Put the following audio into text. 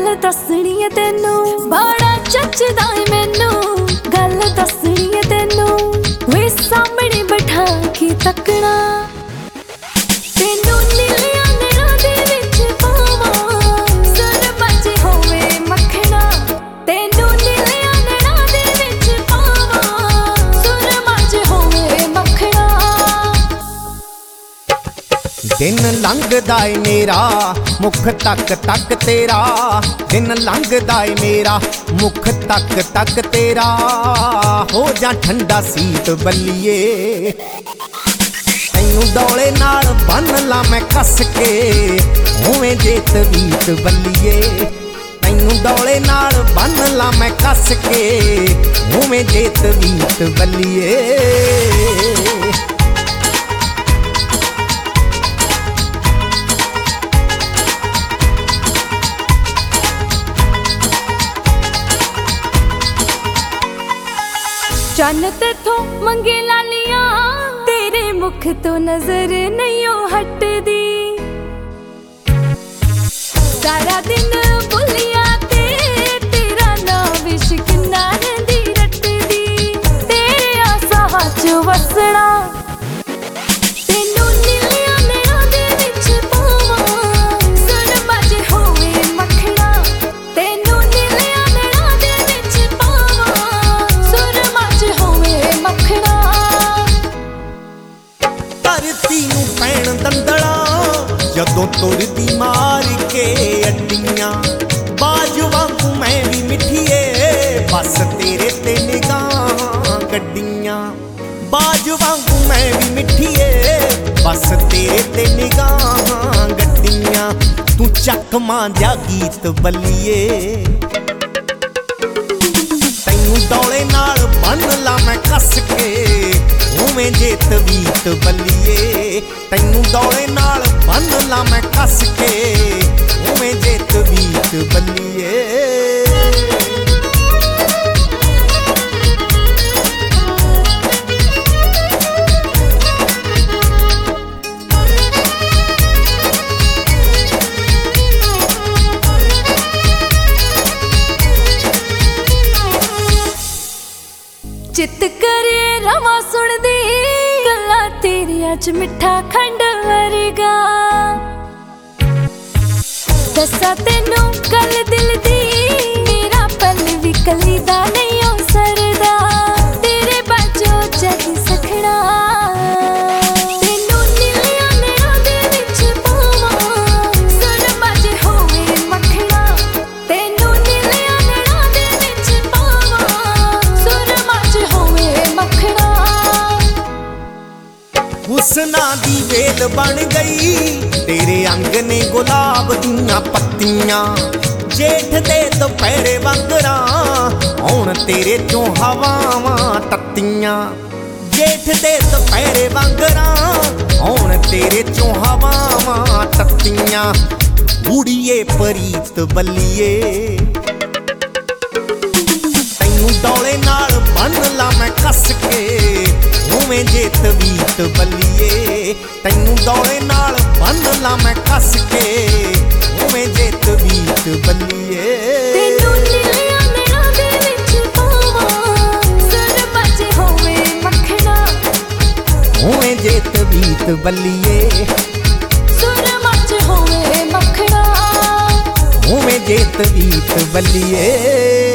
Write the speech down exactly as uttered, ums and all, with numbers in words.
गल दसनी है तेनू बड़ा जचदा है मैनू गल दसनी है तेनू वे सामने बैठा के तकना तेनू नीलियां नैणां दे विच पावां सुर बजे होवे मखना तेनू नीलियां नैणां दे विच पावां सुर बजे होवे मखना। दिन लंघदा ए मेरा मुख तक तक तेरा दिन लंघदा ए मेरा मुख तक तक तेरा हो जा ठंडा सीत बल्लिए तैनू डोले नाल बन ला मैं कस के होवे जे तवीत बल्लिए तैनू डोले नाल बन ला मैं कस के होवे जे तवीत बल्लिए। चन्न तेथों मंगे लालियां तेरे मुख तो नजर नहीं हटदी सारा दिन भुलिया ते तेरा नाम विश किन्ना रहिंदी रटदी तेरे आसां च वसना तेनू नीलियां नैणां दे विच पावां सुर बजे होवे मखना तेनू नीलियां नैणां दे विच पावां सुर बजे होवे मखना। धरती नूं पैण दंदड़ा जदों तुरदी मार के अड्डियां बाज वांगू मैं भी मिठीए बस तेरे ते निगाहां गड्डियां बाज वांगू मैं भी मिठीए बस तेरे ते निगाहां गड्डियां तू चक मां जा गीत बल्लिए तैनू डोले नाल बन ला मैं कस के होवे जे तवीत बल्लिए तैनू डोले नाल बन ला मैं कस के होवे जे तवीत बल्लिए। चित करे रवा सुनदी गल्लां तेरियां च मिठा खंड वर्गा दस्सा तेनू गल दिल दी मेरा पल भी कली दा नहीं हो सरदा तेरे बाजो जग सखना तेनू नीलियां नैणां दे विच पावां सुर बजे होवे मखना तेनू नीलियां नैणां दे विच पावां सुर बजे होवे मखना। हुस्ना दी वेल बन गई तेरे अंग ने गुलाब दियां पत्तियां जेठ दे दुपहरे वांगरा हुण तेरे चों हवावां तत्तियां जेठ दे दुपहरे वांगरा हुण तेरे चों हवावां तत्तियां उड़िए परीत बल्लिए तैनू डोले नाल बन ला मैं कस के होवे जे तवीत बल्लिए तैनू डोले नाल बन ला मैं कस के होवे जे तवीत बल्लिए तेनू नीलियां नैणां दे विच पावां सुर बजे होवे मखना होवे जे तवीत बल्लिए सुर बजे होवे मखना होवे जे तवीत बल्लिए।